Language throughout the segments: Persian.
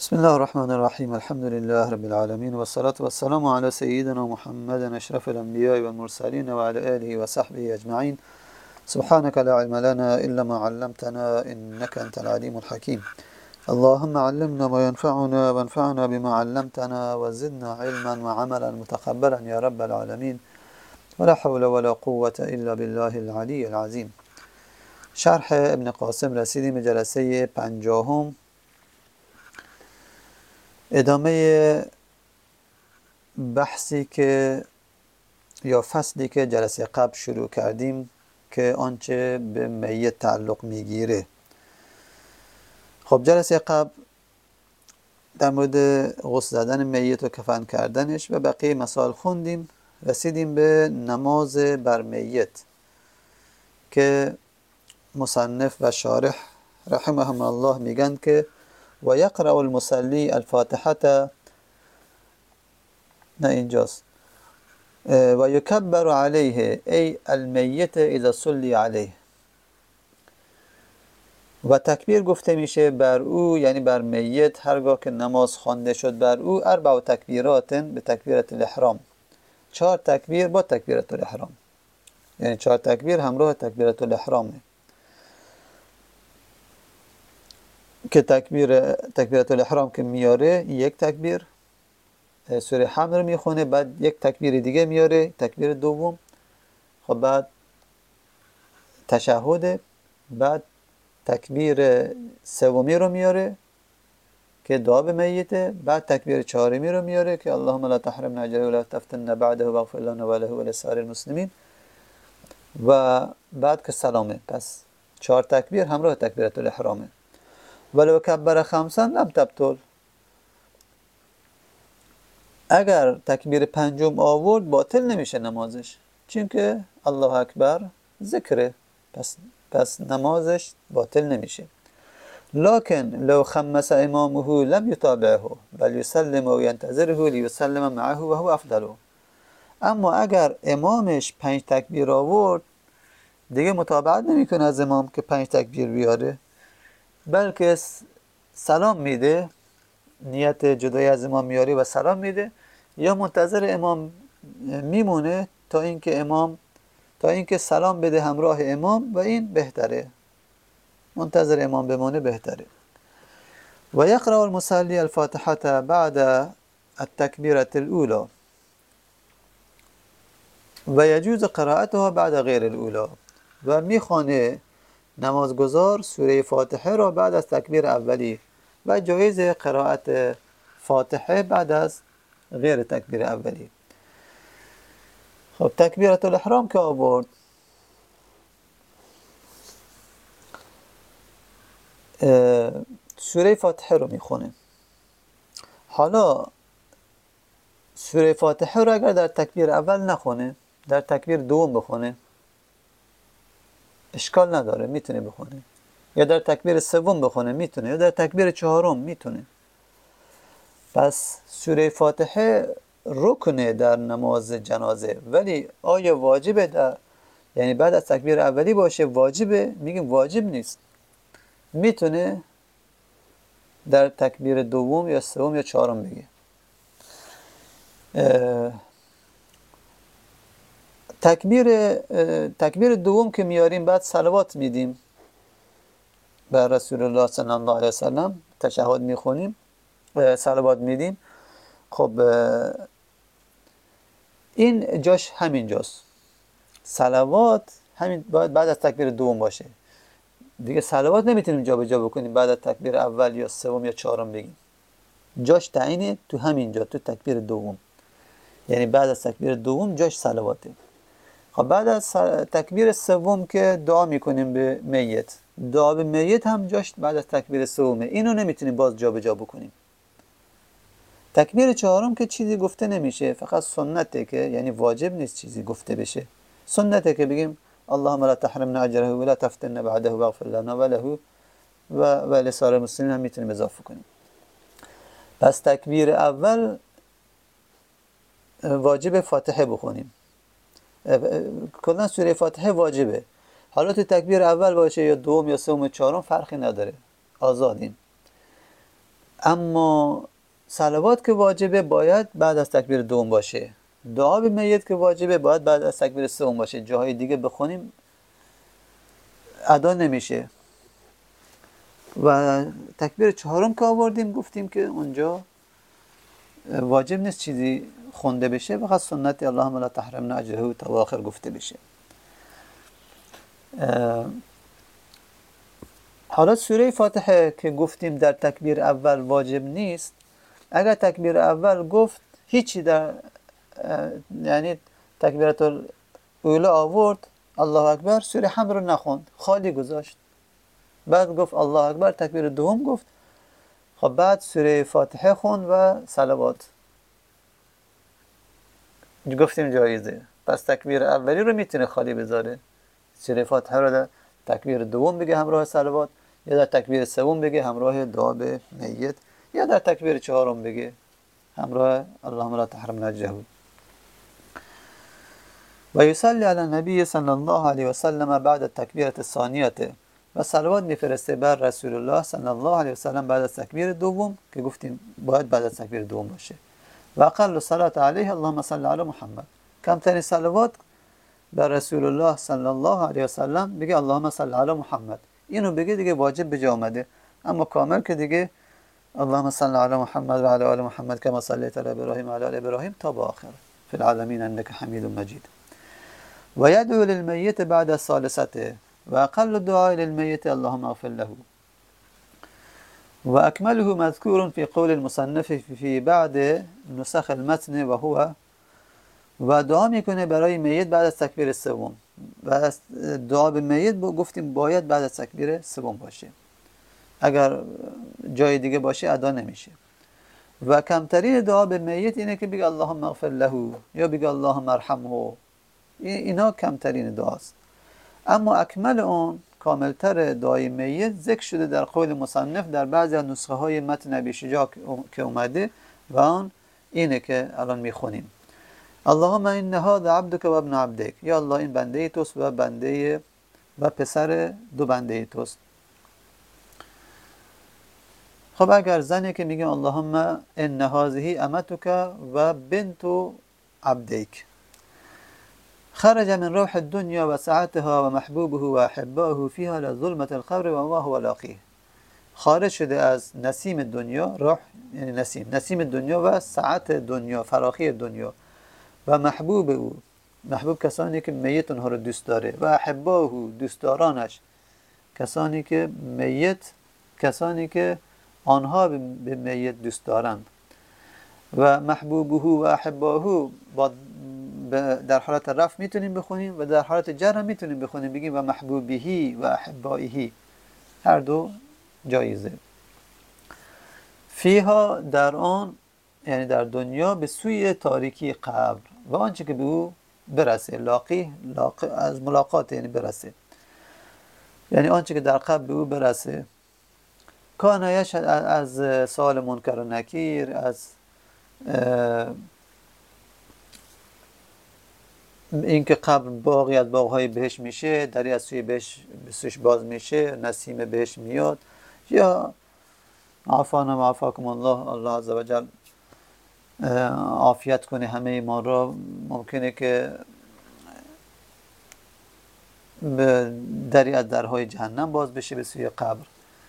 بسم الله الرحمن الرحيم الحمد لله رب العالمين والصلاة والسلام على سيدنا محمد أشرف الأنبياء والمرسلين وعلى آله وصحبه أجمعين. سبحانك لا علم لنا إلا ما علمتنا إنك أنت العليم الحكيم. اللهم علمنا ما ينفعنا وانفعنا بما علمتنا وزدنا علما وعملا متقبلا يا رب العالمين. ولا حول ولا قوة إلا بالله العلي العظيم. شرح ابن قاسم رسیدیم جلسه 50. ادامه بحثی که یا فصلی که جلسه قبل شروع کردیم که آنچه به میت تعلق میگیره. خب جلسه قبل در مورد غسل زدن میت و کفن کردنش و بقیه مسائل خوندیم. رسیدیم به نماز بر میت که مصنف و شارح رحمهم الله میگن که و یقرأ المصلی الفاتحه، نه اینجاست، و یکبر علیه ای المیت اذا صلی علیه، و تکبیر گفته میشه بر او، یعنی بر میت هرگاه که نماز خوانده شد بر او، اربع تکبیرات به تکبیرت الاحرام، 4 تکبیر با تکبیرت الاحرام، یعنی 4 تکبیر همراه تکبیرت الاحرامه که تکبیرت الاحرام که میاره یک تکبیر سوره حمد رو میخونه، بعد یک تکبیر دیگه میاره، تکبیر دوم، خب بعد تشهد، بعد تکبیر سومی رو میاره که دعا به میته، بعد تکبیر چهارمی رو میاره که اللهم لا تحرمنا اجره ولا تفتنا بعده واغفر لنا وله ولسائر المسلمین، و بعد که سلامه. پس 4 تکبیر همراه تکبیرت الاحرامه. ولو کبر خمسا لم تبطل، اگر تکبیر پنجم آورد باطل نمیشه نمازش، چون که الله اکبر ذکره، پس نمازش باطل نمیشه. لكن لو خمس امامه لم يتابعه بل يسلم و ينتظره ليسلم معه و هو افضل. اما اگر امامش 5 تکبیر آورد دیگه متابعت نمیکنه از امام که 5 تکبیر بیاره، بلکه سلام میده، نیت جدای از امام میاری و سلام میده، یا منتظر امام میمونه تا اینکه سلام بده همراه امام، و این بهتره، منتظر امام بمونه بهتره. و یقرأ المصلی الفاتحه بعد التکبیرة الاولى و یجوز قراءتها بعد غیر الاولى، و میخوانه نمازگزار سوره فاتحه را بعد از تکبیر اولی و جایز قرائت فاتحه بعد از غیر تکبیر اولی. خب تکبیرت الاحرام که آورد، سوره فاتحه رو میخونه. حالا سوره فاتحه رو اگر در تکبیر اول نخونه، در تکبیر دوم بخونه، اشکال نداره، میتونه بخونه، یا در تکبیر سوم بخونه میتونه، یا در تکبیر چهارم میتونه. پس سوره فاتحه رکنه در نماز جنازه، ولی آیا واجبه یعنی بعد از تکبیر اولی باشه واجبه؟ میگیم واجب نیست، میتونه در تکبیر دوم یا سوم یا چهارم بگه. تکبیر دوم که میاریم بعد صلوات میدیم بر رسول الله صلی الله علیه وسلم، تشهد میخونیم، صلوات میدیم. خب این جاش همین جاست، صلوات همین باید بعد از تکبیر دوم باشه دیگه. صلوات نمیتونیم جا به جا بکنیم بعد از تکبیر اول یا سوم یا چهارم بگیم، جاش تعیینه تو همین جا، تو تکبیر دوم، یعنی بعد از تکبیر دوم جاش صلواته. خب بعد از تکبیر سوم که دعا میکنیم به میت، دعا به میت هم جاش بعد از تکبیر سومه، اینو نمیتونیم باز جا به جا بکنیم. تکبیر چهارم که چیزی گفته نمیشه، فقط سنته، که یعنی واجب نیست چیزی گفته بشه، سنته که بگیم اللهم لا تحرمنا اجره ولا تفتنا بعده واغفر لنا وله و لسائر المسلمین هم میتونیم اضافه کنیم. پس تکبیر اول واجب فاتحه بخونیم، کلا سوره فاتحه واجبه. حالا تو تکبیر اول باشه یا دوم یا سوم یا چهارم فرقی نداره، آزادیم. اما صلوات که واجبه باید بعد از تکبیر دوم باشه. دعا به میت که واجبه باید بعد از تکبیر سوم باشه. جاهای دیگه بخونیم ادا نمیشه. و تکبیر چهارم که آوردیم گفتیم که اونجا واجب نیست چیزی خونده بشه، فقط سنت اللهم لا تحرمنا اجره تا آخر گفته بشه. حالا سوره فاتحه که گفتیم در تکبیر اول واجب نیست، اگر تکبیر اول گفت هیچی در یعنی تکبیرات الاولی آورد الله اکبر، سوره حمد رو نخوند، خالی گذاشت، بعد گفت الله اکبر، تکبیر دوم گفت، خب بعد سوره فاتحه خوند و صلوات، گفتیم جایزه. پس تکبیر اولی رو میتونه خالی بذاره، سوره فاتحه رو در تکبیر دوم بگه همراه صلوات، یا در تکبیر سوم بگه همراه دعا به میت، یا در تکبیر چهارم بگه همراه اللهم لا تحرمنا اجره. و یصلی علی النبی صلی الله علیه و سلم بعد التکبیرة الثانیه، و صلوات میفرسته بر رسول الله صلی الله علیه و سلم بعد از تکبیر دوم که گفتیم باید بعد از تکبیر دوم باشه. و اقل صلات علیه اللهم صل علی محمد، کمترین صلوات بر رسول الله صلی الله علیه و سلم بگه اللهم صل علی محمد، اینو بگه دیگه واجب به جا اومده. اما کامل که دیگه اللهم صل علی محمد و علی آل محمد کما صلیت علی ابراهیم و علی آل ابراهیم تا به آخر فی العالمین انک حمید مجید. و یدعو للمیت بعد الثالثه، و اقل الدعاء للمیت اللهم اغفر له. و اکمله مذکور فی قول المصنف فی بعد نسخ المتن و هو، و دعا میکنه برای میت بعد از تکبیر سوم. و دعا به میت گفتیم باید بعد از تکبیر سوم باشه، اگر جای دیگه باشه ادا نمیشه. و کمترین دعا به میت اینه که بگه اللهم اغفر له یا بگه اللهم ارحمه، اینا کمترین دعاست. اما اکمل اون کاملتر دعای میت ذکر شده در قول مصنف در بعضی از نسخه های متن ابی شجاع که اومده، و اون اینه که الان میخونیم اللهم ان هذا عبدك و ابن عبدك، یا الله این بنده توست و بنده و پسر دو بنده توست. خب اگر زنی که میگیم اللهم ان هذه امتك و بنت عبدك، خرج من روح الدنيا و سعتها و محبوبه و احبائه فيها لظلمة القبر و ما هو لاقيه، خارج شده از نسیم دنیا، روح یعنی نسیم دنیا و سعت دنیا، فراخی دنیا، و محبوب او، محبوب کسانی که میت اونها رو دوست داره، و احباه دوستدارانش، کسانی که کسانی که آنها به میت دوست دارند. و محبوبه و احباه در حالت رفع میتونیم بخونیم و در حالت جر هم میتونیم بخونیم، بگیم و محبوبه و احبائه، هر دو جایزه. فیها در آن یعنی در دنیا، به سوی تاریکی قبر و آنچه که به او برسه، لاقی از ملاقات یعنی برسه، یعنی آنچه که در قبر به او برسه. کان یشهد از سوال منکر و نکیر، از اینکه قبر باغی از باغهای بهشت میشه، دری از سوی بهشت به سویش باز میشه، نسیم بهشت میاد، یا عافانا و عافاکم الله عز و جل عافیت کنه همه ما را. ممکنه که دری از درهای جهنم باز بشه به سوی قبر،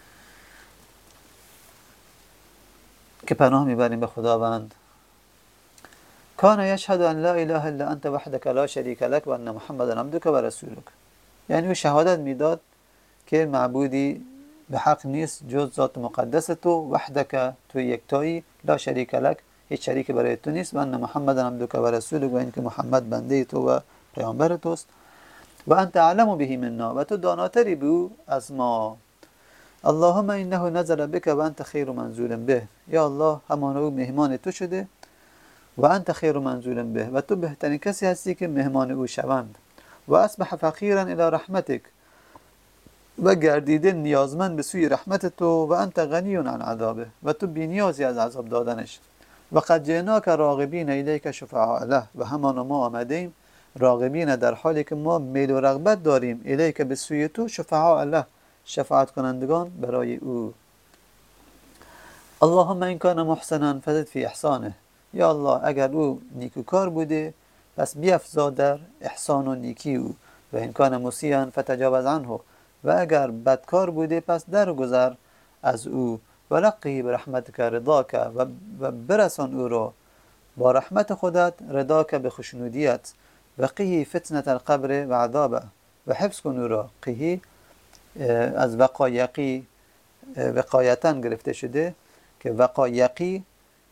که پناه میبریم به خداوند. کان یشهد ان لا اله الا انت وحدك لا شریک لك و ان محمدا عبدك و رسولك، یعنی او شهادت میداد که معبودی به حق نیست جز ذات مقدس تو، وحدک تو یکتایی، لا شریک لك هیچ شریک برای تو نیست، و ان محمدا عبدك و رسولك و اینکه محمد بنده تو و پیامبر توست، و انت اعلم به منا و تو داناتری به او از ما. اللهم انه نزل بك و انت خیر منزول به، یا الله همان او مهمان تو شده و انت خیر منزول به، و تو بهترین کسی هستی که مهمان او شوند. و اصبح فقیرا الی رحمتک، و گردیده نیازمند به سوی رحمت تو، و انت غنی عن عذابه، و تو بی‌نیازی از عذاب دادنش. و قد جئناک راغبین الیک شفعاء له، و همان ما آمدیم راغبین در حالی که ما میل و رغبت داریم الیک به سوی تو، شفعاء له شفاعت کنندگان برای او. اللهم این کان محسنا فزد فی احسانه. یا الله اگر او نیکوکار بوده پس بیفزا در احسان و نیکی او. و این کان مسیئا فتجاوز عنه. و اگر بدکار بوده پس درگذر از او. و لقه برحمتک رضاک. و برسان او را با رحمت خودت، رضاک به خوشنودیت. و قیه فتنة القبر و عذابه. و حفظ کن او را. قیه از وقایقی وقایتا گرفته شده که وقایقی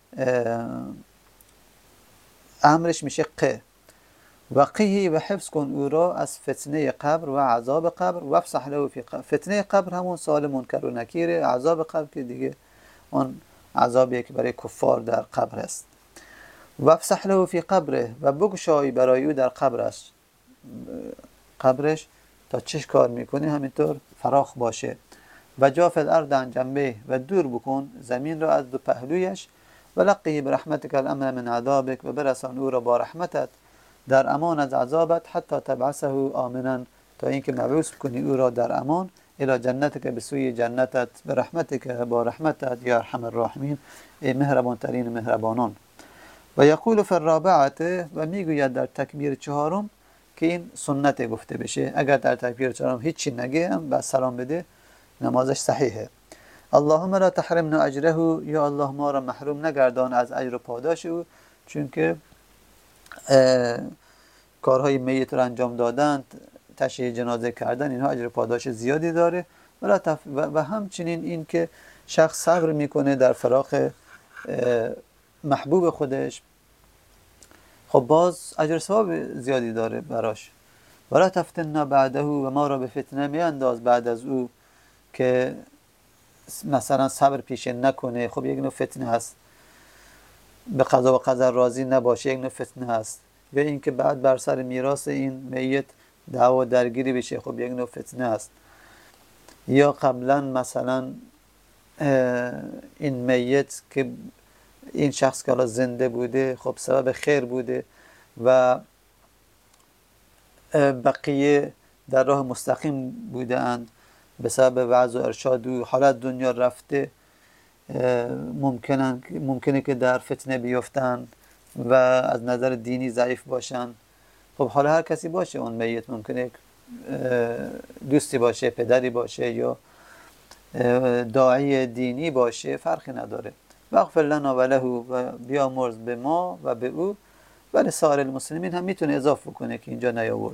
امرش میشه ق. و قیه و حفظ کن او را از فتنه قبر و عذاب قبر. و افسح له فی قبر. فتنه قبر همون سوال منکر و نکیره. عذاب قبر که دیگه اون عذابی که برای کفار در قبر است. و افسح له فی قبره. و بگشای برای او در قبرش تا چه کار میکنه همینطور فراخ باشه. و جاف الارض عن جنبه. و دور بکن زمین را از دو پهلویش. و لقه برحمتک الامن من عذابک. و برسان او را با رحمتت در امان از عذابت. حتی تبعثه آمنا. تا اینکه مبعوث کنی او را در امان. الی جنتک به سوی جنتت. به رحمتک با رحمتت یا ارحم الراحمین ای مهربان ترین مهربانان. و یقول فی الرابعه. و میگوید در تکبیر چهارم که این سنت گفته بشه. اگر در تکبیر چهارم هیچی نگه هم بعد سلام بده نمازش صحیحه. اللهم لا تحرمنا اجره. یا الله ما را محروم نگردان از اجر و پاداش او. چون که کارهای میت را انجام دادن، تشییع جنازه کردن، اینها اجر و پاداش زیادی داره. و همچنین این که شخص صبر میکنه در فراق محبوب خودش، خب باز اجر ثواب زیادی داره براش. ولا تفتنا بعده. و ما را به فتنه میانداز بعد از او که مثلا صبر پیشه نکنه. خب یک نوع فتنه هست. به قضا و قدر راضی نباشه، یک نوع فتنه هست. یا اینکه بعد بر سر میراث این میت دعوا درگیری بشه، خب یک نوع فتنه هست. یا قبلا مثلا این میت که این شخص که حالا زنده بوده خب سبب خیر بوده و بقیه در راه مستقیم بوده اند، به سبب وعظ و ارشاد و حالت دنیا رفته ممکنه که در فتنه بیفتن و از نظر دینی ضعیف باشن. خب حالا هر کسی باشه، اون میت ممکنه دوستی باشه، پدری باشه یا داعی دینی باشه، فرقی نداره. واغفر لنا و له. و بیامرز به ما و به او و لسائر المسلمین. هم میتونه اضافه کنه که اینجا نیاورد،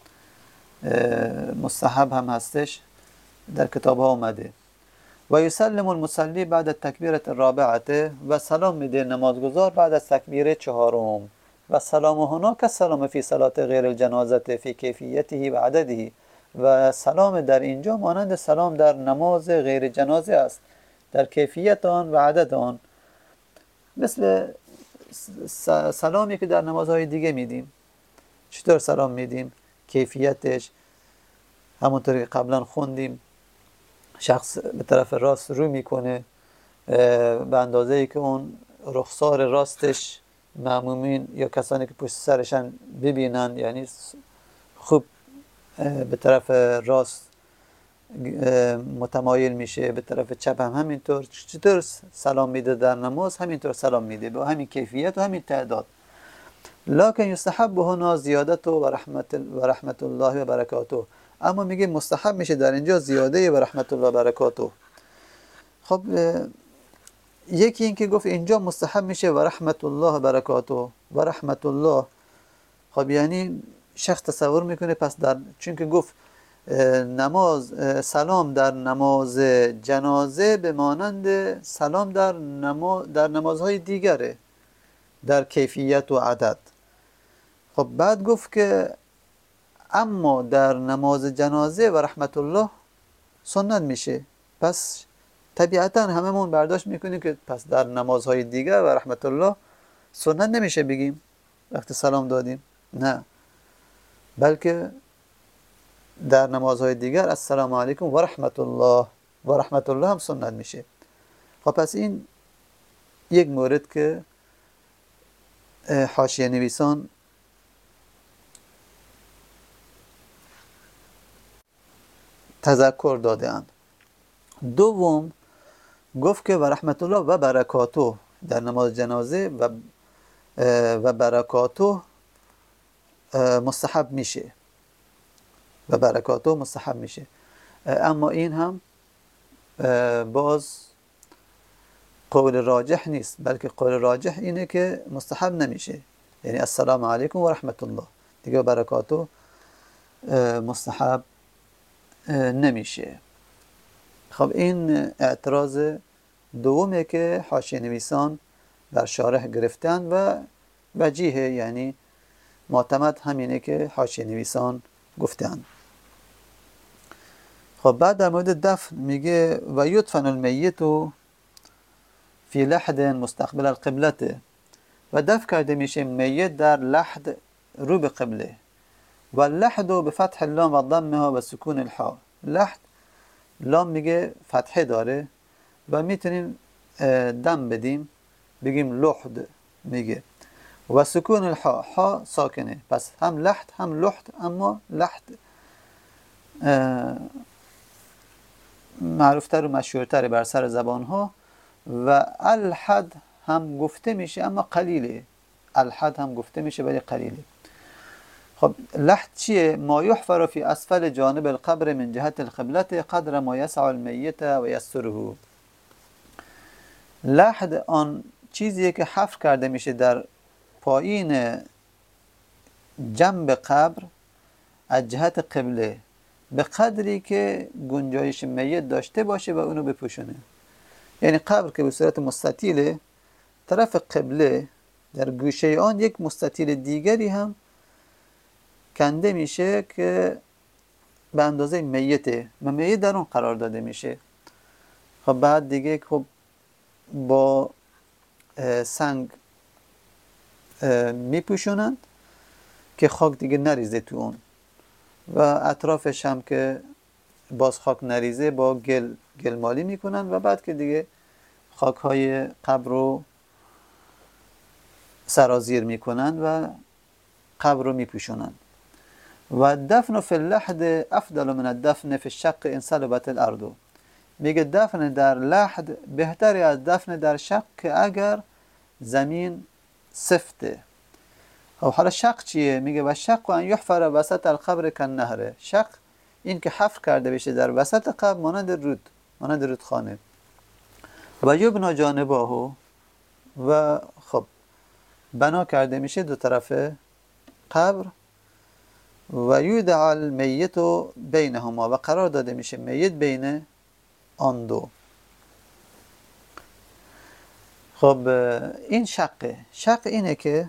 مستحب هم هستش، در کتاب ها اومده. و یسلم المصلی بعد التکبیره الرابعه. و سلام میده نمازگزار بعد از تکبیر چهارم. و سلام هنا که سلام فی صلات غیر الجنازه فی کیفیته و عدده. و سلام در اینجا مانند سلام در نماز غیر جنازه است، در کیفیت آن و عدد آن، مثل سلامی که در نمازهای دیگه میدیم. چطور سلام میدیم؟ کیفیتش همونطوری که قبلا خوندیم، شخص به طرف راست رو میکنه به اندازه ای که اون رخسار راستش مأمومین یا کسانی که پشت سرشن ببینن، یعنی خوب به طرف راست متمایل میشه، به طرف چپ هم همینطور. چطور سلام میده در نماز؟ همینطور سلام میده با همین کیفیت و همین تعداد. لکن یستحب هنا زیادت و رحمت الله و برکاته. اما میگه مستحب میشه در اینجا زیاده و رحمت الله و برکاته. خب یکی این که گفت اینجا مستحب میشه و رحمت الله و برکاته و رحمت الله، خب یعنی شخص تصور میکنه پس چون که گفت نماز سلام در نماز جنازه به مانند سلام در نمازهای دیگره در کیفیت و عدد. خب بعد گفت که اما در نماز جنازه و رحمت الله سنت میشه، پس طبیعتا هممون برداشت میکنیم که پس در نمازهای دیگر و رحمت الله سنت نمیشه بگیم وقتی سلام دادیم، نه، بلکه در نمازهای دیگر السلام علیکم و رحمت الله هم سنت میشه. خب پس این یک مورد که حاشیه نویسان تذکر داده اند. دوم گفت که و رحمت الله و برکاته در نماز جنازه و برکاته مستحب میشه و برکاته مستحب میشه. اما این هم باز قول راجح نیست، بلکه قول راجح اینه که مستحب نمیشه، یعنی السلام علیکم و رحمت الله دیگه برکاته مستحب نمیشه. خب این اعتراض دومه که حاشیه نویسان در شارح گرفتن و وجیه، یعنی معتمد همینه که حاشیه نویسان گفتن. خب بعد در مورد دفن میگه و یدفن المیت فی لحد مستقبل القبلته، و دفن کرده میشه میت در لحد رو به قبله. و لحد به فتح اللام و ضمها و سکون الحاء. لحد لام میگه فتحه داره و میتونیم دم بدیم بگیم لحد میگه، و سکون الحاء، ها ساکنه، پس هم لحد هم لحد، اما لحد معروفتر و مشهورتر بر سر زبان ها. و الحد هم گفته میشه اما قلیله، الحد هم گفته میشه ولی قلیله. خب لحد چیه؟ ما یحفر فی اسفل جانب القبر من جهت القبلة قدر ما یسع المیت و یستره. لحد آن چیزیه که حفر کرده میشه در پایین جنب قبر از جهت قبله به قدری که گنجایش میت داشته باشه و اونو بپوشونه. یعنی قبر که به صورت مستطیله، طرف قبله در گوشه آن یک مستطیل دیگری هم کنده میشه که به اندازه میته و میت در اون قرار داده میشه. خب بعد دیگه خب با سنگ میپوشونند که خاک دیگه نریزه تو اون، و اطرافش هم که باز خاک نریزه با گل مالی میکنن و بعد که دیگه خاک های قبر رو سرازیر میکنن و قبر رو میپوشونن. و دفن فی اللحد افضل من الدفن فی الشق ان صلبت الارض. میگه دفن در لحد بهتری از دفن در شق که اگر زمین سفته. خب حالا شق چیه؟ میگه و شق ان یحفر وسط القبر کالنهر. شق این که حفر کرده بشه در وسط قبر مانند رودخانه. و یبنا جانبه، و خب بنا کرده میشه دو طرف قبر. و یودع المیت بینهما، و قرار داده میشه میت بین آن دو. خب این شق اینه که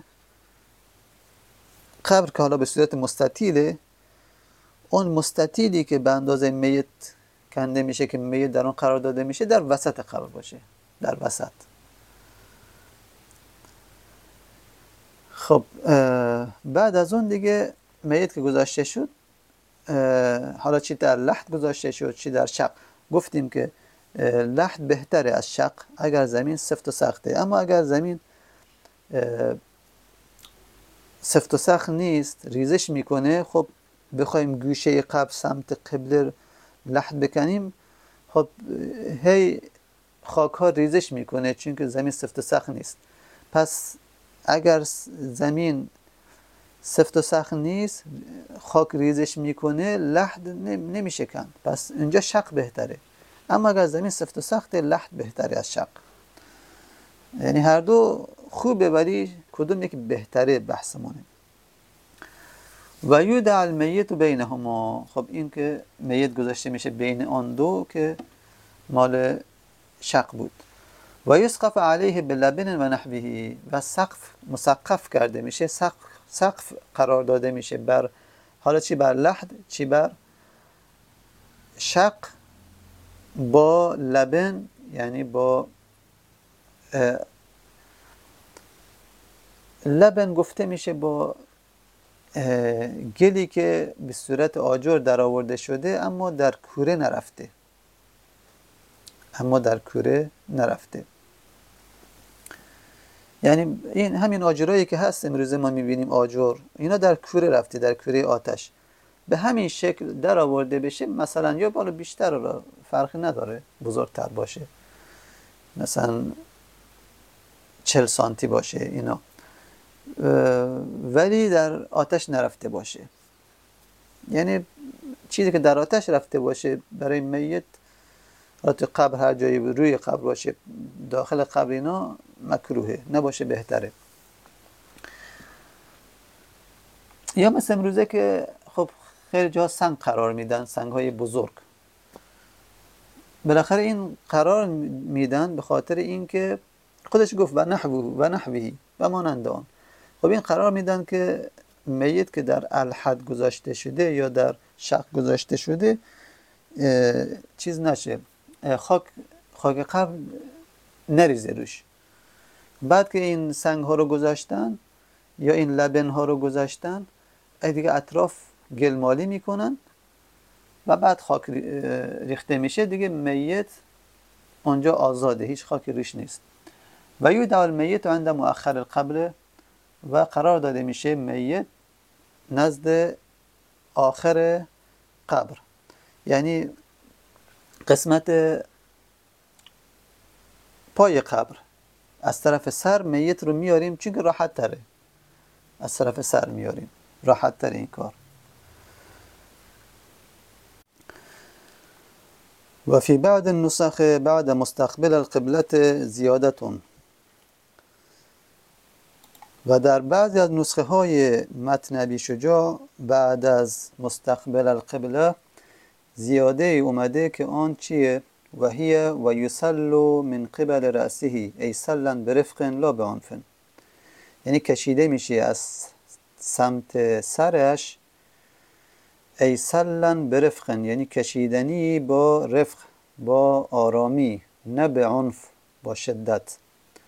قبر که حالا به صورت مستطیله، اون مستطیلی که به اندازه میت کنده میشه که میت در اون قرار داده میشه در وسط قبر باشه، در وسط. خب بعد از اون دیگه میت که گذاشته شد، حالا چی در لحد گذاشته شد چی در شق، گفتیم که لحد بهتره از شق اگر زمین سفت و سخته. اما اگر زمین سفت و سخت نیست، ریزش میکنه، خب بخوایم گوشه قبر سمت قبله لحد بکنیم، خب هی خاک ها ریزش میکنه چون که زمین سفت و سخت نیست. پس اگر زمین سفت و سخت نیست، خاک ریزش میکنه، لحد نمیشه کند، پس اینجا شق بهتره. اما اگر زمین سفت و سخته، لحد بهتره از شق. یعنی هر دو خوبه ولی کدوم یکی بهتره بحثمونه. و یودع المیت بینهما. خب این که میت گذاشته میشه بین آن دو که مال شق بود. و یسقف علیه بلبن و نحوه، و سقف مسقف کرده میشه، سقف قرار داده میشه بر، حالا چی بر لحد چی بر شق، با لبن، یعنی با لبن گفته میشه با گلی که به صورت آجر در آورده شده اما در کوره نرفته. یعنی این همین آجرایی که هست امروزه ما میبینیم آجر، اینا در کوره رفته، در کوره آتش به همین شکل در آورده بشه مثلا، یا بالا بیشتر را فرقی نداره بزرگتر باشه، مثلا 40 سانتی باشه اینا، ولی در آتش نرفته باشه. یعنی چیزی که در آتش رفته باشه برای میت، تو قبر هر جایی روی قبر باشه، داخل قبر اینا مکروهه، نباشه بهتره. یا مثل امروزه که خب خیلی جا سنگ قرار میدن، سنگ های بزرگ. بالاخره این قرار میدن به خاطر اینکه خودش گفت و نحوی و مانند آن. خب این قرار میدن که میت که در الحد گذاشته شده یا در شق گذاشته شده چیز نشه، خاک قبر نریزه روش. بعد که این سنگ ها رو گذاشتن یا این لبن ها رو گذاشتن، دیگه اطراف گلمالی میکنن و بعد خاک ریخته میشه، دیگه میت اونجا آزاده، هیچ خاکی روش نیست. و یودع المیت عند مؤخر القبر، و قرار داده میشه میت نزد آخر قبر، یعنی قسمت پای قبر. از طرف سر میت رو میاریم چون که راحت تره، از طرف سر میاریم، راحت تره این کار. و فی بعض النسخ بعد مستقبل القبلة زیادتون، و در بعضی از نسخه های متن ابی شجاع بعد از مستقبل القبله زیاده اومده که آن چیه؟ و هی و یسلو من قبل رأسه ای سلن برفق لا بعنف، یعنی کشیده میشه از سمت سرش، ای سلن برفق، یعنی کشیدنی با رفق، با آرامی، نه به عنف، با شدت.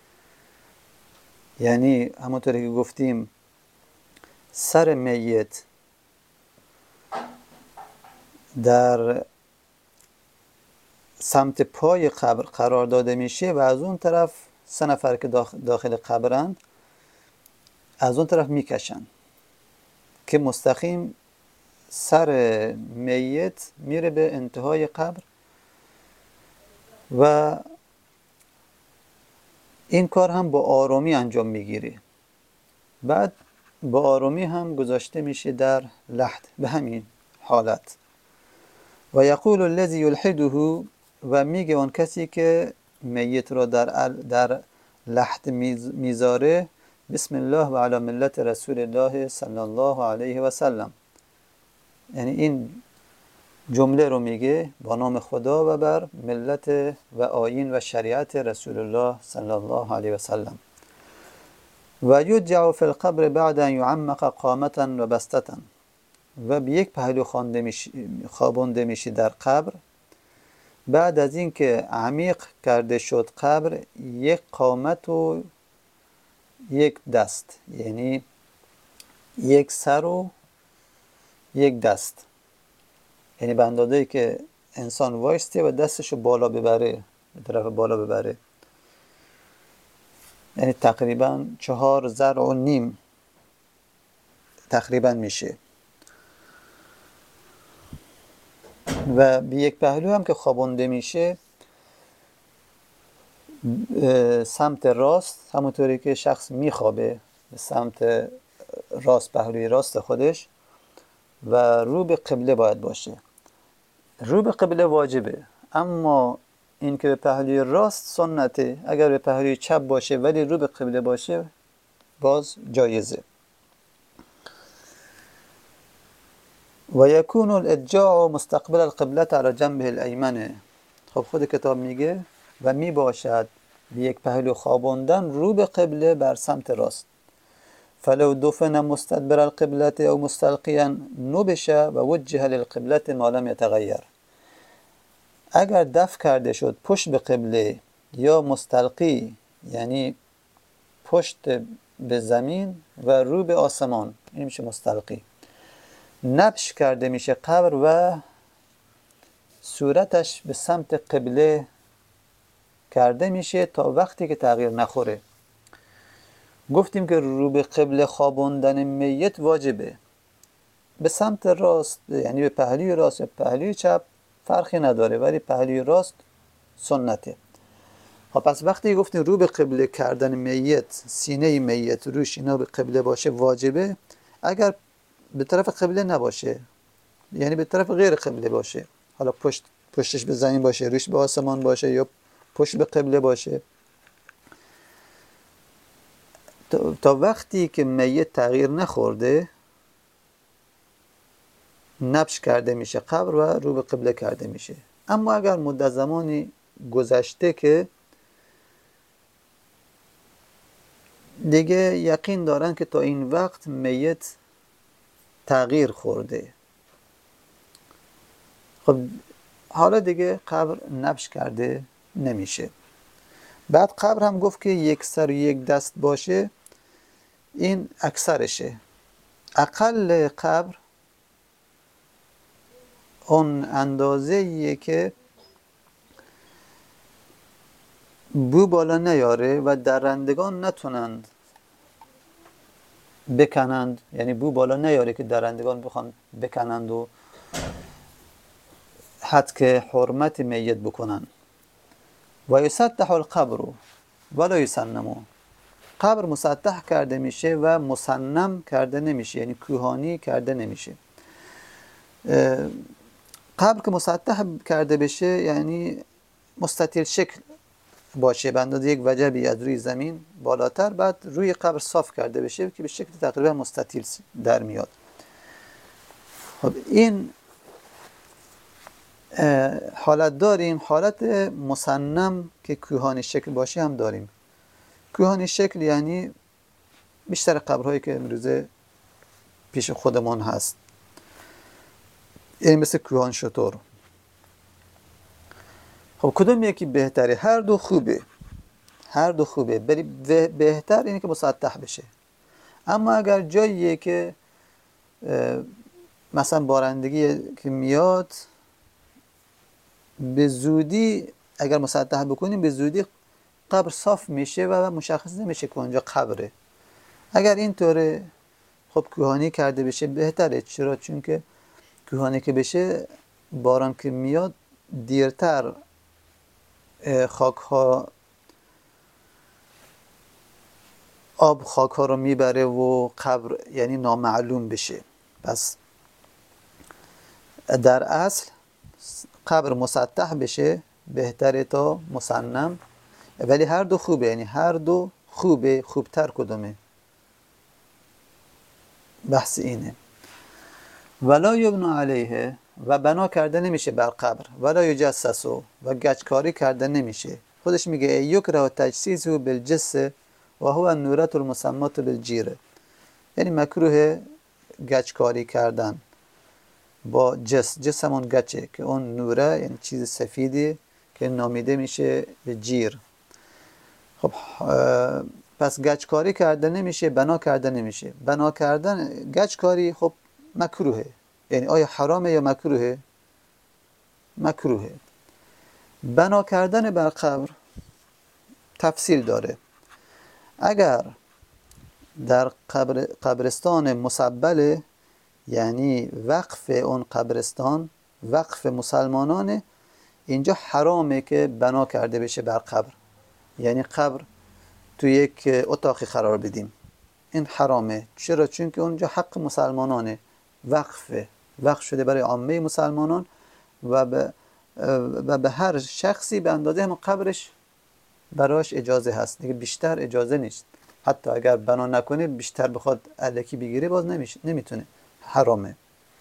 یعنی همونطوری که گفتیم سر میت در سمت پای قبر قرار داده میشه و از اون طرف 3 نفر که داخل قبرند از اون طرف میکشن که مستقیم سر میت میره به انتهای قبر، و این کار هم با آرامی انجام میگیره. بعد با آرامی هم گذاشته میشه در لحد به همین حالت. و یقول الذی یلحده، و میگه اون کسی که میت را در لحد میذاره، بسم الله و علی ملت رسول الله صلی الله علیه و سلم، یعنی این جمله رو میگه با نام خدا و بر ملت و آیین و شریعت رسول الله صلی الله علیه و سلم. و یدجع فی القبر بعد ان یعمق قامتا و بسطتا، و به یک پهلو خوابونده میشه در قبر بعد از اینکه عمیق کرده شد قبر، یک قامت و یک دست، یعنی یک سر و یک دست، یعنی به اندازه‌ای که انسان وایسته و دستشو بالا ببره، به طرف بالا ببره، یعنی تقریبا 4 ذراع و نیم تقریبا میشه. و به یک پهلو هم که خوابونده میشه، سمت راست، همونطوری که شخص میخوابه به سمت راست، پهلوی راست خودش، و رو به قبله باید باشه. رو به قبله واجبه، اما این که به پهلوی راست سنته. اگر به پهلوی چپ باشه ولی رو به قبله باشه باز جایزه. و یکون الادجاع مستقبل القبله على جنبه الایمن، خب خود کتاب میگه و میباشد به یک پهلو خواباندن رو به قبله بر سمت راست. فلو دفن مستدبر القبله او مستلقیا نبش و وجه للقبله ما لم یتغیر، اگر دفن کرده شد پشت به قبله یا مستلقی، یعنی پشت به زمین و رو به آسمان، این میشه مستلقی، نبش کرده میشه قبر و صورتش به سمت قبله کرده میشه تا وقتی که تغییر نخوره. گفتیم که رو به قبله خوابوندن میت واجبه، به سمت راست یعنی به پهلوی راست یا پهلوی چپ فرقی نداره، ولی پهلوی راست سنته. خب پس وقتی گفتین رو به قبله کردن میت، سینه میت روش اینا به قبله باشه واجبه. اگر به طرف قبله نباشه، یعنی به طرف غیر قبله باشه، حالا پشتش به زمین باشه، روش به آسمان باشه، یا پشت به قبله باشه، تا وقتی که میت تغییر نخورده نبش کرده میشه قبر و رو به قبله کرده میشه. اما اگر مدت زمانی گذشته که دیگه یقین دارن که تا این وقت میت تغییر خورده، خب حالا دیگه قبر نبش کرده نمیشه. بعد قبر هم گفت که یک سر و یک دست باشه، این اکثرشه. اقل قبر اون اندازه‌ایه که بو بالا نیاره و درندگان نتونند بکنند، یعنی بو بالا نیاره که درندگان بخوان بکنند و حد که حرمت میت بکنن. و یسطح القبر ولا یسنمو، قبر مسطح کرده میشه و مسنم کرده نمیشه، یعنی کوهانی کرده نمیشه. قبر که مسطح کرده بشه یعنی مستطیل شکل باشه، به اندازه یک وجبی از روی زمین بالاتر، بعد روی قبر صاف کرده بشه که به شکل تقریبا مستطیل در میاد. خب این حالت داریم. حالت مسنم که کوهانی شکل باشه هم داریم. کوهانی شکل یعنی بیشتر قبرهایی که امروزه پیش خودمون هست، یعنی مثل کوهان شطور. خب کدوم یکی بهتره؟ هر دو خوبه، هر دو خوبه، ولی بهتر اینه که مسطح بشه. اما اگر جاییه که مثلا بارندگی که میاد به زودی اگر مسطح بکنیم به زودی قبر صاف میشه و مشخص نمیشه که اونجا قبره. اگر اینطوره خب کوهانی کرده بشه بهتره. چرا؟ چون که کوهانی که بشه باران که میاد دیرتر خاک ها، آب خاک ها رو میبره و قبر یعنی نامعلوم بشه. پس در اصل قبر مسطح بشه بهتره تا مسنم، ولی هر دو خوبه، یعنی هر دو خوبه. خوبتر کدومه؟ بحث اینه. ولا یبنى علیه، و بنا کرده نمیشه بر قبر. ولا یجسسو، و گچکاری کرده نمیشه. خودش میگه یکره تجسیسه بالجسه و هو النورة المسمات بالجیره، یعنی مکروه گچکاری کردن با جس همون گچه که اون نوره یعنی چیز سفیدی که نامیده میشه به جیر. خب پس گچکاری کرده نمیشه، بنا کرده نمیشه. بنا کردن گچکاری خب مکروهه، یعنی آیا حرامه یا مکروهه؟ مکروهه. بنا کردن بر قبر تفصیل داره. اگر در قبرستان مسبله، یعنی وقف اون قبرستان وقف مسلمانانه، اینجا حرامه که بنا کرده بشه بر قبر، یعنی قبر تو یک اتاقی قرار بدیم. این حرامه. چرا؟ چون که اونجا حق مسلمانانه، وقف شده برای عامه مسلمانان و به هر شخصی به اندازه هم قبرش براش اجازه هست دیگه، بیشتر اجازه نیست. حتی اگر بنا نکنه بیشتر بخواد الکی بگیره باز نمیتونه، حرامه.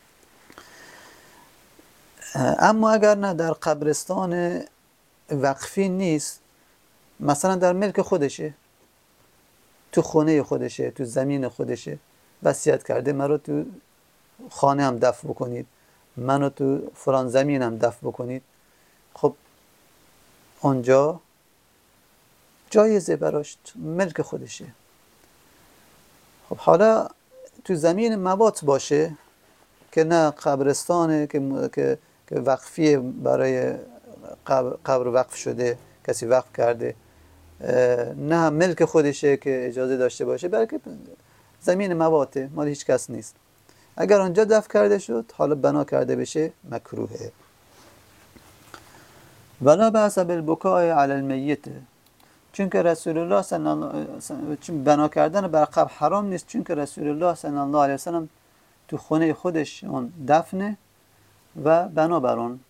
اما اگر نه در قبرستان وقفی نیست، مثلا در ملک خودشه، تو خونه خودشه، تو زمین خودشه، وصیت کرده مرا تو خانه هم دفن بکنید، منو تو فلان زمین هم دفن بکنید، خب اونجا جایزه براش، ملک خودشه. خب حالا تو زمین موات باشه که نه قبرستانه که وقفی برای قبر وقف شده، کسی وقف کرده، نه ملک خودشه که اجازه داشته باشه، بلکه زمین مواته مال هیچ کس نیست. اگر اونجا دفن کرده شد حالا بنا کرده بشه مکروهه. ولا بأس بالبکاء علی المیت، چون که رسول الله صلی الله علیه و سلم چون بنا کردن بر قبر حرام نیست، چون که رسول الله صلی الله علیه و سلم تو خونه خودش اون دفنه و بنا بر اون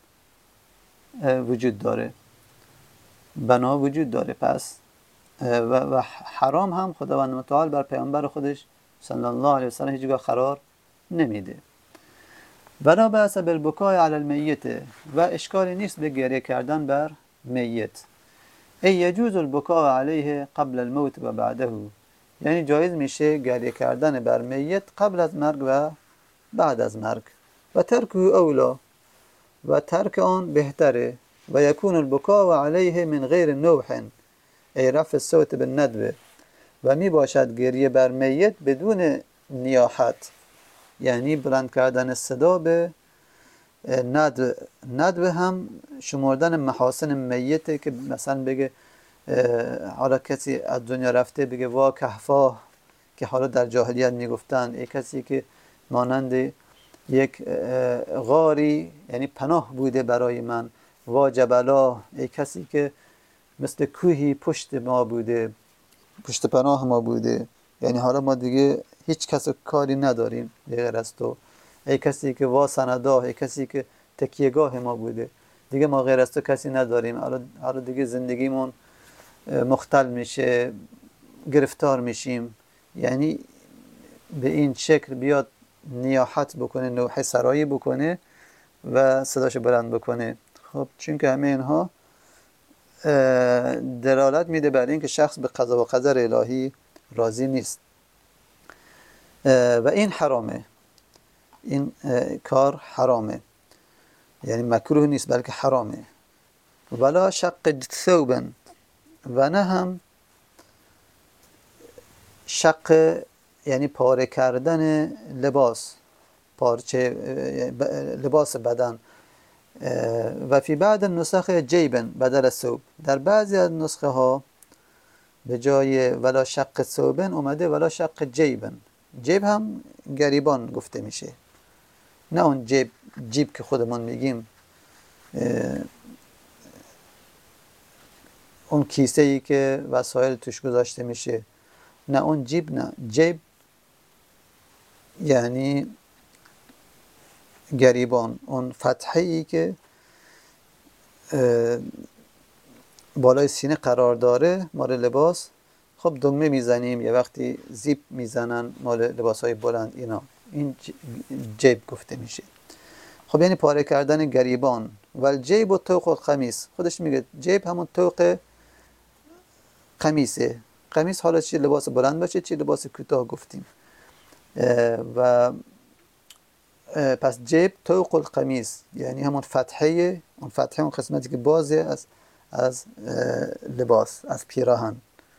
وجود داره، بنا وجود داره. پس و حرام هم خداوند متعال بر پیامبر خودش صلی الله علیه و سلم هیچگاه قرار نمیده. ولا بأس بالبکاء علی المیت، و اشکالی نیست به گریه کردن بر میت. ای یجوز البکاء علیه قبل الموت و بعده، یعنی جایز میشه گریه کردن بر میت قبل از مرگ و بعد از مرگ. و ترکه اولا، و ترک آن بهتره. و یکون البکاء علیه من غیر نوح، ای رفع الصوت بالندب، و می باشد گریه بر میت بدون نیاحت، یعنی بلند کردن صدا به ندب. ندب هم شمردن محاسن میته، که مثلا بگه حالا کسی از دنیا رفته بگه وا کهفاه، که حالا در جاهلیت میگفتن. ای کسی که مانند یک غاری، یعنی پناه بوده برای من. وا جبلا، ای کسی که مثل کوهی پشت ما بوده، پشت پناه ما بوده، یعنی حالا ما دیگه هیچ کس کاری نداریم غیر از تو. ای کسی که وا سندا، ای کسی که تکیهگاه ما بوده، دیگه ما غیر از تو کسی نداریم. حالا دیگه زندگیمون مختل میشه، گرفتار میشیم. یعنی به این شکل بیاد نیاحت بکنه، نوحه سرایی بکنه و صداش بلند بکنه. خب چون که همه اینها دلالت میده بر این که شخص به قضا و قدر الهی راضی نیست و این حرامه. این کار حرامه، یعنی مکروه نیست بلکه حرامه. ولا شق ثوبا، و نه هم شق یعنی پاره کردن لباس، پارچه لباس بدن. و فی بعض النسخ جیبا بدل ثوب، در بعضی از نسخه ها به جای ولا شق ثوبا اومده ولا شق جیبا. جیب هم گریبان گفته میشه، نه اون جیب که خودمون میگیم، اون کیسه ای که وسایل توش گذاشته میشه، نه اون جیب. نه، جیب یعنی گریبان، اون فتحه ای که بالای سینه قرار داره مال لباس. خب دمه میزنیم، یه وقتی زیپ میزنن مال لباس های بلند، اینا این جیب گفته میشه. خب یعنی پاره کردن گریبان. و جیب و توق و قمیص، خودش میگه جیب همون توق قمیصه. قمیص حالا چی لباس بلند باشه چی لباس کوتاه گفتیم. و پس جیب توق القمیص یعنی همون فتحه، اون قسمتی که بازه از لباس، از پیراهن.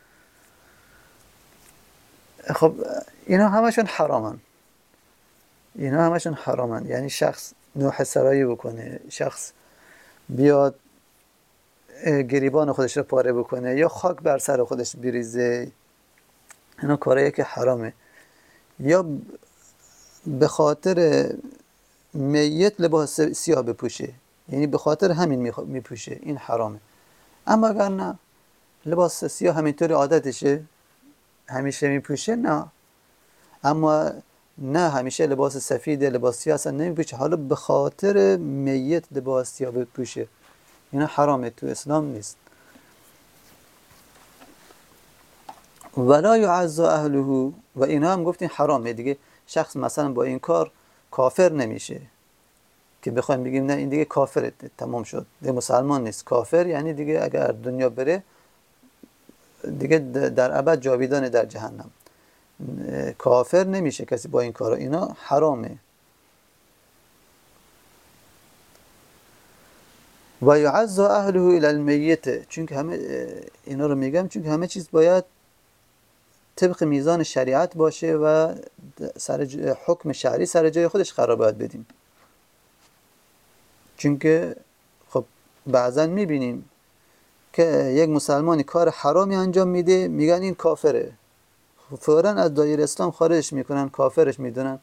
خب اینا همشون حرامن. یعنی شخص نوحه سرایی بکنه، شخص بیاد گریبان خودش رو پاره بکنه یا خاک بر سر خودش بریزه، اینا کارهایی که حرامه. یا به خاطر میت لباس سیاه بپوشه، یعنی به خاطر همین میپوشه، این حرامه. اما اگر نه لباس سیاه همینطوری عادتشه همیشه میپوشه، نه. اما نه همیشه لباس سفید لباس سیاه اصلا نمیپوشه، حالا به خاطر میت لباس سیاه بپوشه، اینا حرامه، تو اسلام نیست. ولا یعز اهله، و اینا هم گفتین حرامه دیگه. شخص مثلا با این کار کافر نمیشه که بخوایم بگیم نه این دیگه کافره، تمام شد دیگه مسلمان نیست. کافر یعنی دیگه اگر دنیا بره دیگه در ابد جاویدانه در جهنم. کافر نمیشه کسی با این کارا، اینا حرامه. و یعز اهله الی المیت، چون که همه اینا رو میگم چون که همه چیز باید طبق میزان شریعت باشه و حکم شرعی سر جای خودش قرار باید بدیم. چون که خب بعضا میبینیم که یک مسلمانی کار حرامی انجام میده، میگن این کافره، فوراً از دایره اسلام خارجش میکنن، کافرش میدونن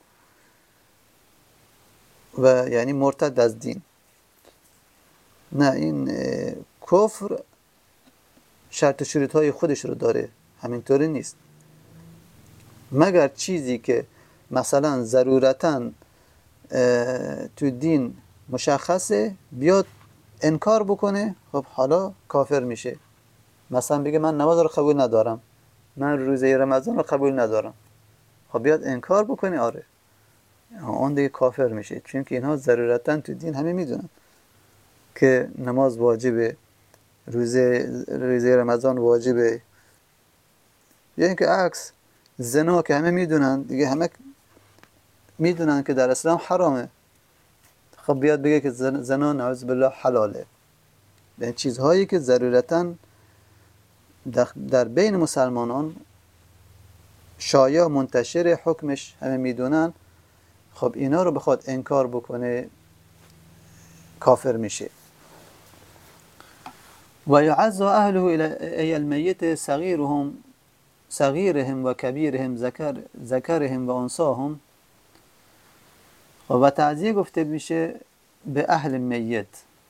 و یعنی مرتد از دین. نه، این کفر شرط شروط های خودش رو داره، همینطوری نیست. مگر چیزی که مثلا ضرورتاً تو دین مشخصه بیاد انکار بکنه، خب حالا کافر میشه. مثلا بگه من نماز رو قبول ندارم، من روزه رمضان رو قبول ندارم، خب بیاد انکار بکنه، آره اون دیگه کافر میشه. چون که اینها ضرورتاً تو دین همه میدونن که نماز واجبه، روزه رمضان واجبه. یا اینکه عکس زنا که همه میدونن دیگه، همه میدونن که در اسلام حرامه، خب بیاد بگه که زنا نعوذ بالله حلاله. یعنی چیزهایی که ضرورتاً در بین مسلمانان شایع منتشر، حکمش همه میدونن، خب اینا رو بخواد انکار بکنه کافر میشه. و یعز اهله ای المیت صغیرهم و کبیرهم ذکرهم و انثاهم. و تعزیه گفته میشه به اهل میت،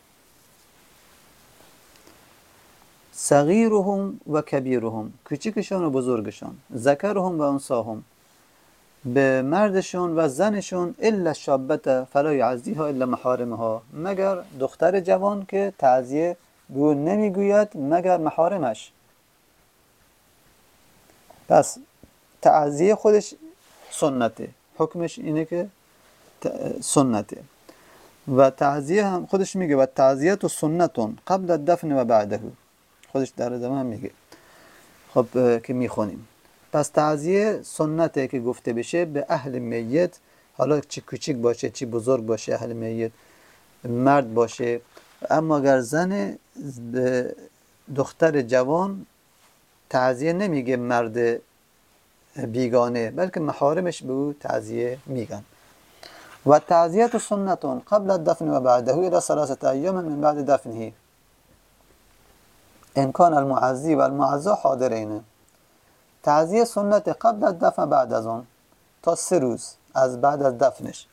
صغیرهم و کبیرهم، کوچکشون و بزرگشون، ذکرهم و انثاهم، به مردشون و زنشون، الا الشابه فلا یعزیها الا محارمها، مگر دختر جوان که تعزیه گو نمیگوید مگر محارمش. پس تعزیه خودش سنته، حکمش اینه که سنته. و تعزیه هم خودش میگه و تعزیه تو سنتون قبل الدفن و بعده، خودش در ادامه هم میگه. خب که میخونیم، پس تعزیه سنته که گفته بشه به اهل میت، حالا چی کوچیک باشه چی بزرگ باشه، اهل میت مرد باشه. اما اگر زن به دختر جوان تعزیه نمیگه مرد بیگانه، بلکه محارمش به او تعزیه میگن. و تعزیه سنتون قبل الدفن و بعده الى 3 ایام من بعد دفنه ان کان المعزی و المعزا حاضرینه. تعزیه سنت قبل الدفن بعد از اون تا 3 روز از بعد از دفنش.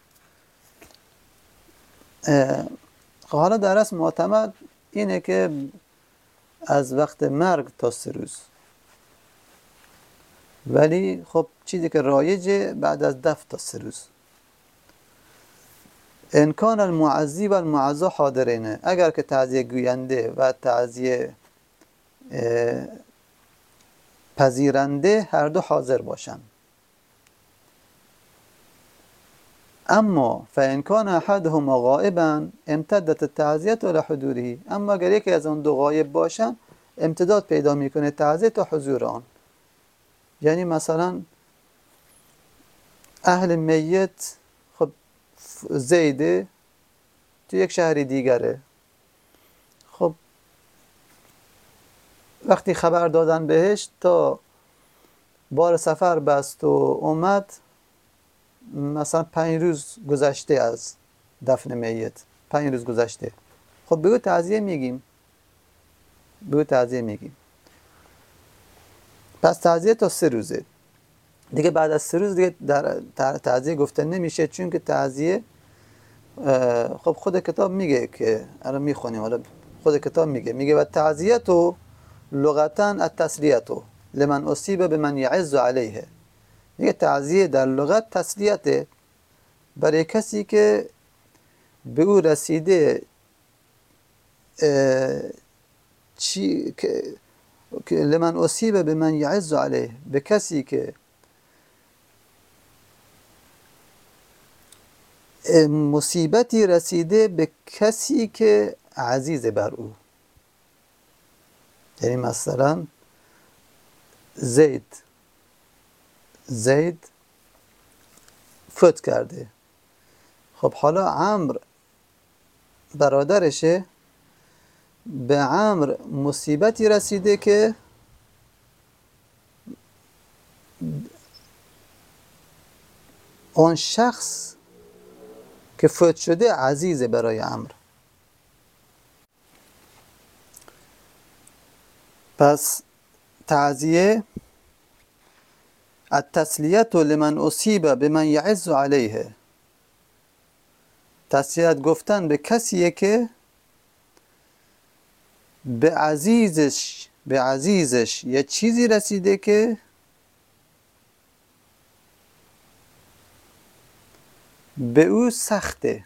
حالا در اصل معتمد اینه که از وقت مرگ تا 3 روز، ولی خب چیزی که رایجه بعد از دفن تا 3 روز. ان کان المعزی و المعزا حاضرینه، اگر که تعزیه گوینده و تعزیه پذیرنده هر دو حاضر باشن. اما فان کان احدهما غائبا امتدت التعزیه الى حضوره، اما اگر یکی از اون دو غایب باشن امتداد پیدا میکنه تعزیه تا حضور آن. یعنی مثلا اهل میت خب زیده تو یک شهر دیگره، خب وقتی خبر دادن بهش تا بار سفر بست و اومد، مثلا 5 روز گذشته از دفن میت، 5 روز گذشته، خب به او تعزیه میگیم، به او تعزیه میگیم. پس تعزیه تا 3 روزه دیگه. بعد از 3 روز دیگه در تعزیه گفته نمیشه، چون که تعزیه خب خود کتاب میگه که الان میخونیم، حالا خود کتاب میگه و تعزیه تو لغتا التسلیه لمن اصیب بمن یعز علیه. میگه تعزیه در لغت تسلیته برای کسی که به او رسیده لمن اصیب بمن یعز علیه، به کسی که مصیبتی رسیده به کسی که عزیز بر او. یعنی مثلا زید فوت کرده، خب حالا عمرو برادرشه، به عمرو مصیبتی رسیده که اون شخص که فوت شده عزیزه برای عمرو. پس تعزیه التسلیت لمن اصیب بمن یعز علیه، تسلیت گفتن به کسیه که به عزیزش به عزیزش یه چیزی رسیده که به او سخته.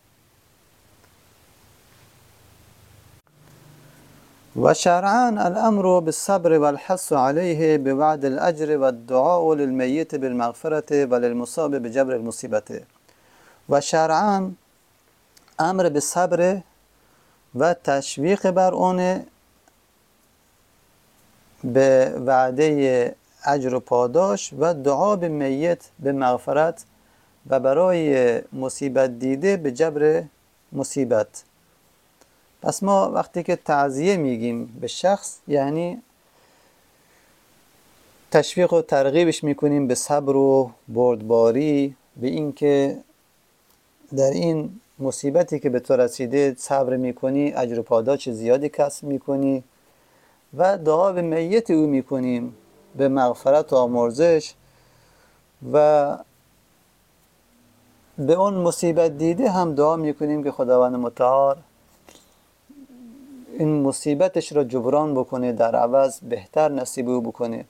و شرعا الامر بالصبر والحث عليه بوعد الاجر والدعاء للميت بالمغفرة وللمصاب بجبر المصیبت. و شرعا امر به صبر و تشویق بر اون به وعده اجر و پاداش و دعا به میت به مغفرت و برای مصیبت دیده به جبر مصیبت. پس ما وقتی که تعزیه میگیم به شخص یعنی تشویق و ترغیبش میکنیم به صبر و بردباری، به این که در این مصیبتی که به تو رسیده صبر میکنی، اجر و پاداش زیادی کسب میکنی و دعا به میت او میکنیم به مغفرت و آمرزش و به اون مصیبت دیده هم دعا میکنیم که خداوند متعال این مصیبتش را جبران بکنه، در عوض بهتر نصیب او بکنه.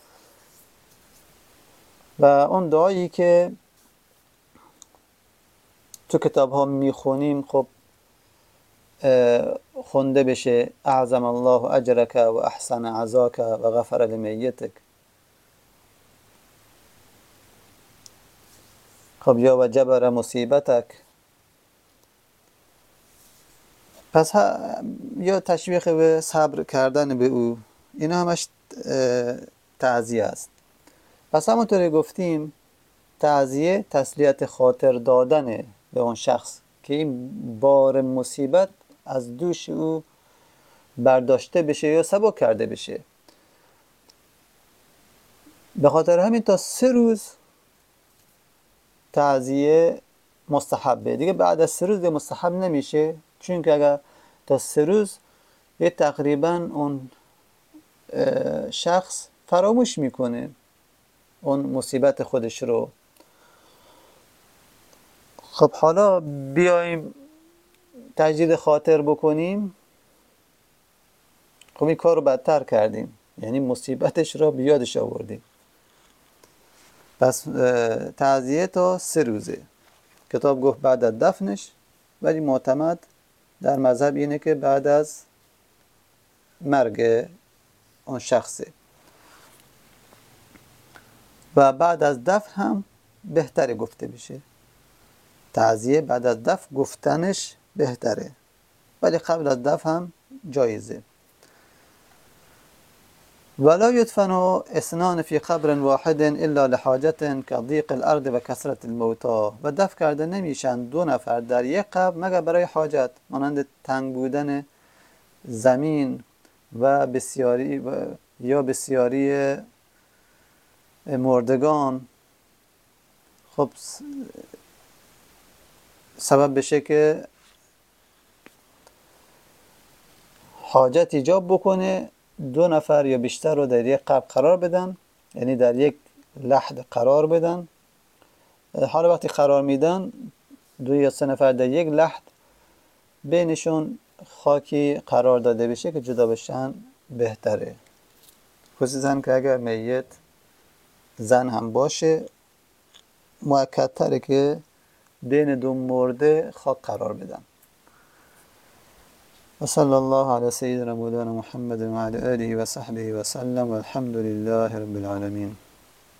و اون دعایی که تو کتاب ها میخونیم خب خونده بشه اعظم الله اجرک و احسن عزاک و غفر لمیتک. خب یا و جبر مصیبتک. پس یا تشویق به صبر کردن به او، اینا همش تعزیه است. پس همونطوری گفتیم تعزیه تسلیت خاطر دادن به اون شخص که این بار مصیبت از دوش او برداشته بشه یا سبک کرده بشه. به خاطر همین تا 3 روز تعزیه مستحبه، دیگه بعد از 3 روز دیگه مستحب نمیشه، چون که اگر تا 3 روز یه تقریبا اون شخص فراموش میکنه اون مصیبت خودش رو. خب حالا بیایم تجدید خاطر بکنیم، خب این کار رو بدتر کردیم، یعنی مصیبتش را بیادش آوردیم. پس تعزیه تا 3 روزه. کتاب گفت بعد از دفنش، ولی معتمد در مذهب اینه که بعد از مرگ اون شخصه و بعد از دفن هم بهتره گفته بشه. تعزیه بعد از دفن گفتنش بهتره، ولی قبل از دفن هم جایزه. ولا يدفن اثنان في قبر واحد الا لحاجة كضيق الارض و کثرت الموتى. و دفن کرده نمیشن 2 نفر در یک قبر مگر برای حاجت، مانند تنگ بودن زمین و بسیاری مردگان خب سبب بشه که حاجت ایجاب بکنه 2 نفر یا بیشتر رو در یک قبر قرار بدن، یعنی در یک لحد قرار بدن. حالا وقتی قرار میدن 2 یا 3 نفر در یک لحد، بینشون خاکی قرار داده بشه که جدا بشن بهتره، خصوصا که اگر میت زن هم باشه مؤکدتره که بین 2 مرده خاک قرار بدن. وصلى الله على سيدنا مولانا محمد وعلى آله وصحبه وسلم والحمد لله رب العالمين.